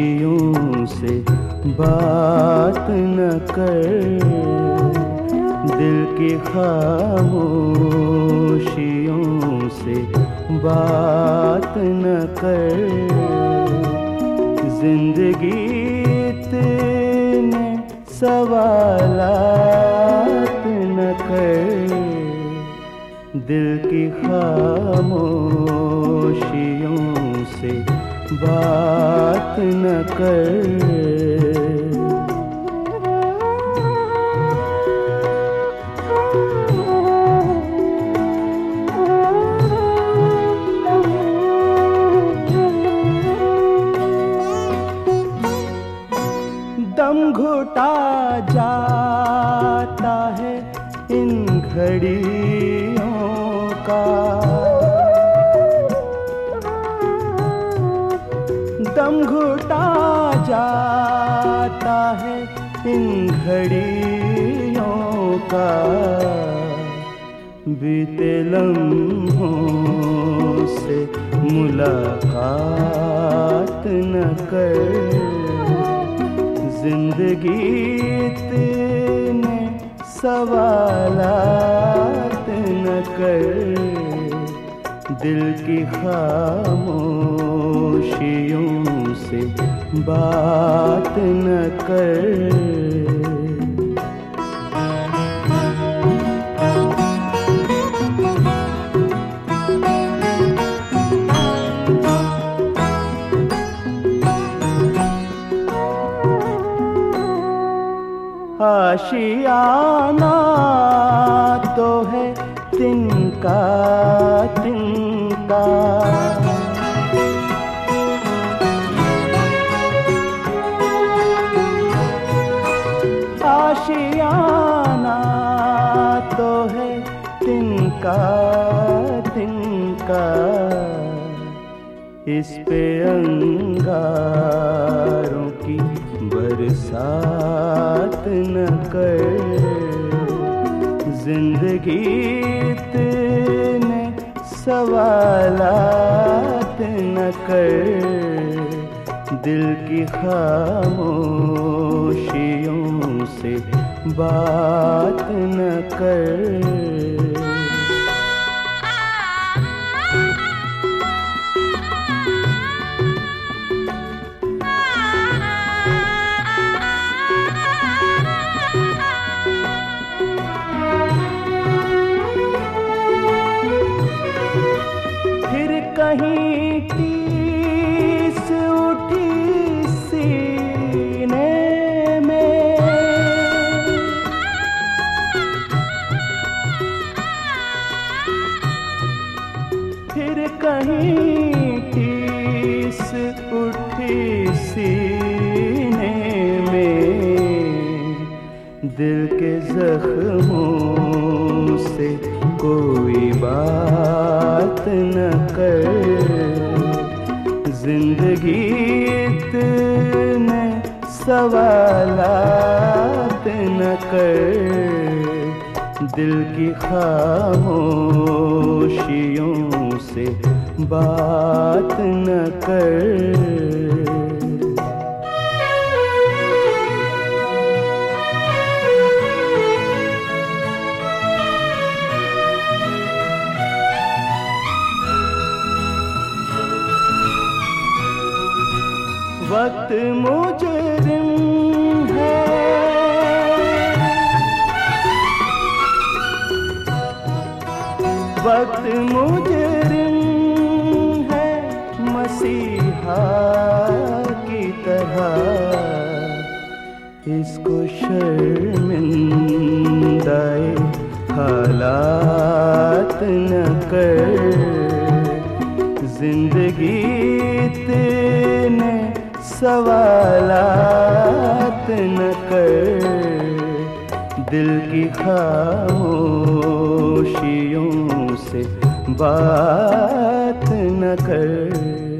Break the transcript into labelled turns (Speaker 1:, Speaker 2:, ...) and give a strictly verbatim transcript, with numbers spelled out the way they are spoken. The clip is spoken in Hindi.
Speaker 1: खामोशियों से बात न कर, दिल की खामोशियों से बात न कर। जिंदगी इतने सवालात न कर, दिल की खामोशियों से बात न कर। दम घुटा जाता है इन घड़ियों का, दम घुटा जाता है इन घड़ियों का। बीते लम्हों से मुलाकात न कर, जिंदगी इतने सवालात न कर, दिल की खामोशियों से बात न कर। आशियाना तो है तिनका तिनका, आशियाना तो है तिनका तिनका। इस पे अंगारों की बरसात न कर, जिंदगी इतने सवालात न कर, दिल की खामोशियों से बात न कर। कहीं टीस उठी सीने में, फिर कहीं टीस उठी सीने में। दिल के जख्मों से कोई बात न कर, जिंदगी इतने सवालात न कर, दिल की खामोशियों से बात न कर। वक्त मुजरिम है, वक्त मुजरिम है मसीहा की तरह। इसको शर्मिंदाए हालात न कर, जिंदगी इतने सवालात न कर, दिल की खामोशियों से बात न कर।